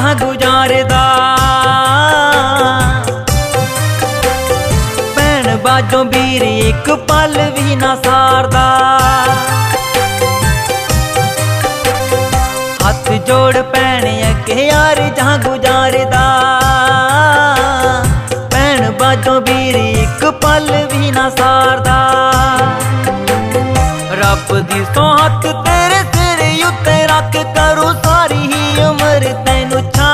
जहां गुजारदा। भैन बाजों वीर एक पल भी ना सारदा। हाथ जोड़ भैन अगे यार जहां गुजारदा। भैन बाजों वीर एक पल भी ना सारदा। रब दी सौहत तेरे सिर उत्ते रख करूं सारी ही उम्र तैनू छा।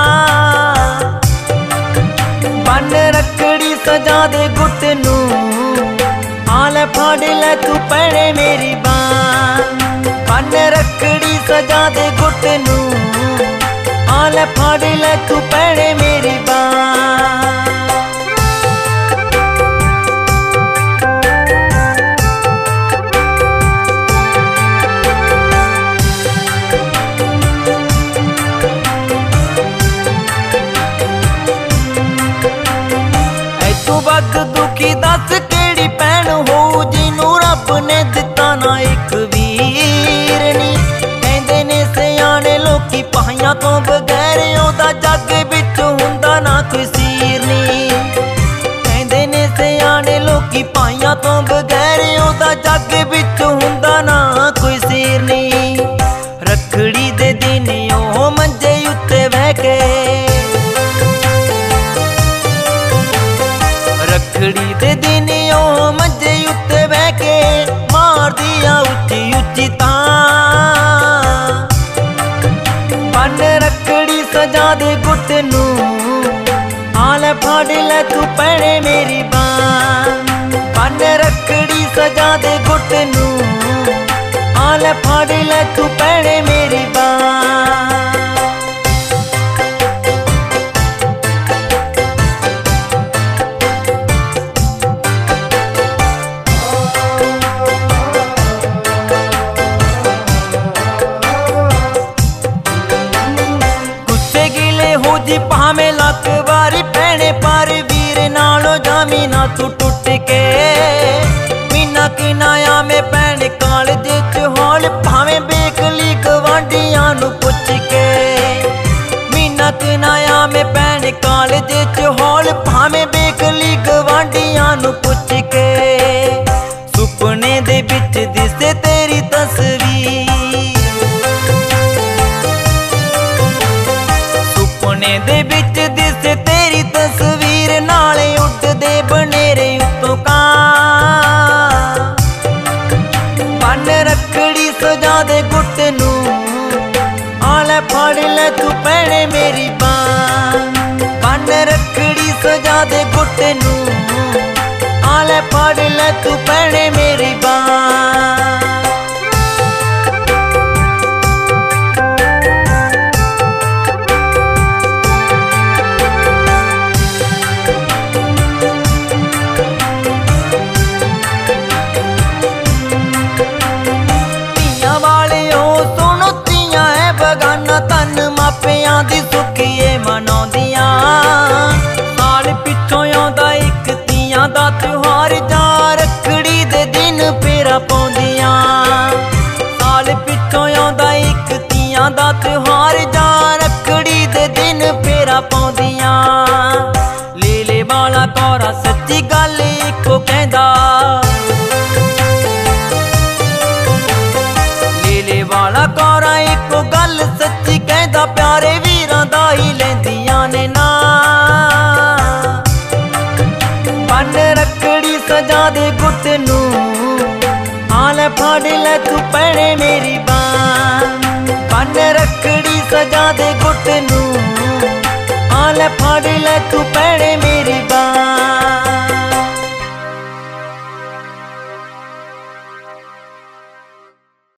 बन रखड़ी सजा दे गुट नू आले फाड़ ले तू भैने मेरी बां। बन रखड़ी सजा दे गुट नू आले फाड़ ले तू भैने मेरी बां। वग दुखी दस केड़ी भैन हो जिनू रब ने दिता ना एक वीर नी। कहंदे ने सियाने लोकी पाइयां तो बगैर ओदा जग विच हुंदा ना कोई सीर नी। कहंदे ने सियाने लोकी पाइयां तो बगैर ओदा जग विच हुंदा ना कोई सीर नी। रखड़ी दे दिन ओ मंजे उत्ते बह के। रखड़ी दे दिन ओ मंजे उत्ते बह के मार दिया उच्ची उच्ची तां। बन रखड़ी सजा दे गुट नू आले फाड़ ले तू भैने मेरी बां। बन रखड़ी सजा दे गुट नू आले फाड़ ले तू भैने मेरी बां। भावें लख बारी भैने पर वीर नालों जामी ना तू टुट के। मीना की नाया में भैन कालज च हॉल भावें बेकली गवांढियां नू पुछ के। मीना की नाया में भैन कालज च हॉल भावें बेकली गवांढियां नू पुछ के। सुपने दे विच दिसे तेरी तस्वीर। सुपने दे विच दिसे तेरी तस्वीर नाले उठदे बनेरे उत्तों कां। बन रखड़ी सजा दे गुट नू आले फाड़ ले तू भैने मेरी बां। बन रखड़ी सजा दे गुट नू आले फाड़ ले तू भैने मेरी बां। तन मापियां दी सुखिए मनाउंदियां। साल पिछों आउंदा इक तियां दा त्योहार जा रखड़ी दे दिन फेरा पाउंदियां। साल पिछों आउंदा इक तियां दा त्योहार जा रखड़ी दे दिन फेरा पाउंदियां। लीले वाला कौरा सच्ची गल इको कहंदा। लीले वाला कौरा इको गल सच्ची कहंदा प्यारे वीरां दा ही लैंदियां ने ना। बन रखड़ी सजा दे गुट नू आले फाड़ ले तू भैने मेरी बां। बन रखड़ी सजा दे गुट नू आले फाड़ ले तू भैने मेरी बां।